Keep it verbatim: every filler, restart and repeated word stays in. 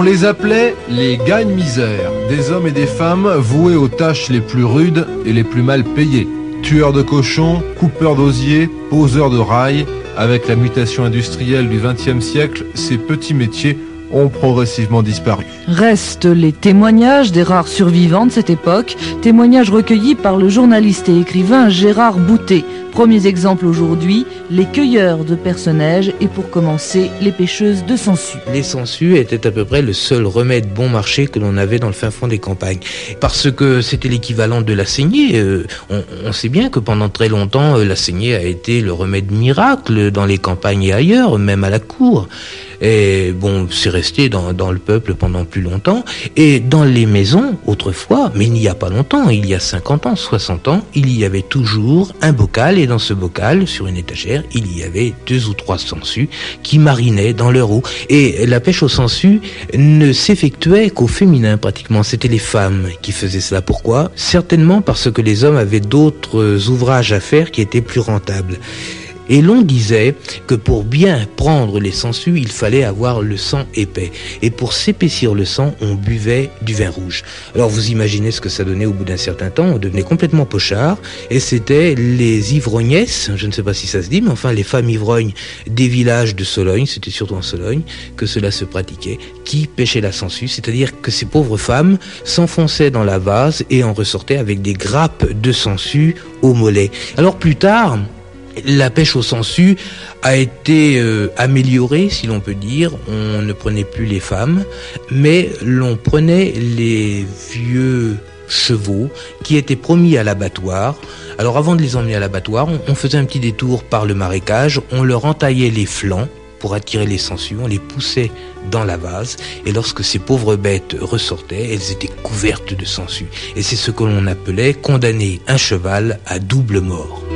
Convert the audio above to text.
les appelait les gagne-misère, des hommes et des femmes voués aux tâches les plus rudes et les plus mal payées. Tueurs de cochons, coupeurs d'osier, poseurs de rails. Avec la mutation industrielle du vingtième siècle, ces petits métiers ont progressivement disparu. Restent les témoignages des rares survivants de cette époque, témoignages recueillis par le journaliste et écrivain Gérard Boutet. Premiers exemples aujourd'hui, les cueilleurs de personnages et pour commencer, les pêcheuses de sangsues. Les sangsues étaient à peu près le seul remède bon marché que l'on avait dans le fin fond des campagnes. Parce que c'était l'équivalent de la saignée. Euh, on, on sait bien que pendant très longtemps, euh, la saignée a été le remède miracle dans les campagnes et ailleurs, même à la cour. Et bon, c'est resté dans, dans le peuple pendant plus longtemps. Et dans les maisons, autrefois, mais il n'y a pas longtemps, il y a cinquante ans, soixante ans, il y avait toujours un bocal. Et dans ce bocal, sur une étagère, il y avait deux ou trois sangsues qui marinaient dans leur eau. Et la pêche aux sangsues ne s'effectuait qu'au féminin pratiquement. C'était les femmes qui faisaient cela. Pourquoi ? Certainement parce que les hommes avaient d'autres ouvrages à faire qui étaient plus rentables. Et l'on disait que pour bien prendre les sangsues, il fallait avoir le sang épais. Et pour s'épaissir le sang, on buvait du vin rouge. Alors vous imaginez ce que ça donnait au bout d'un certain temps, on devenait complètement pochard. Et c'était les ivrognesses, je ne sais pas si ça se dit, mais enfin les femmes ivrognes des villages de Sologne, c'était surtout en Sologne que cela se pratiquait, qui pêchaient la sangsue. C'est-à-dire que ces pauvres femmes s'enfonçaient dans la vase et en ressortaient avec des grappes de sangsue au mollet. Alors plus tard, la pêche aux sangsues a été euh, améliorée, si l'on peut dire. On ne prenait plus les femmes, mais l'on prenait les vieux chevaux qui étaient promis à l'abattoir. Alors avant de les emmener à l'abattoir, on, on faisait un petit détour par le marécage, on leur entaillait les flancs pour attirer les sangsues, on les poussait dans la vase, et lorsque ces pauvres bêtes ressortaient, elles étaient couvertes de sangsues. Et c'est ce que l'on appelait condamner un cheval à double mort.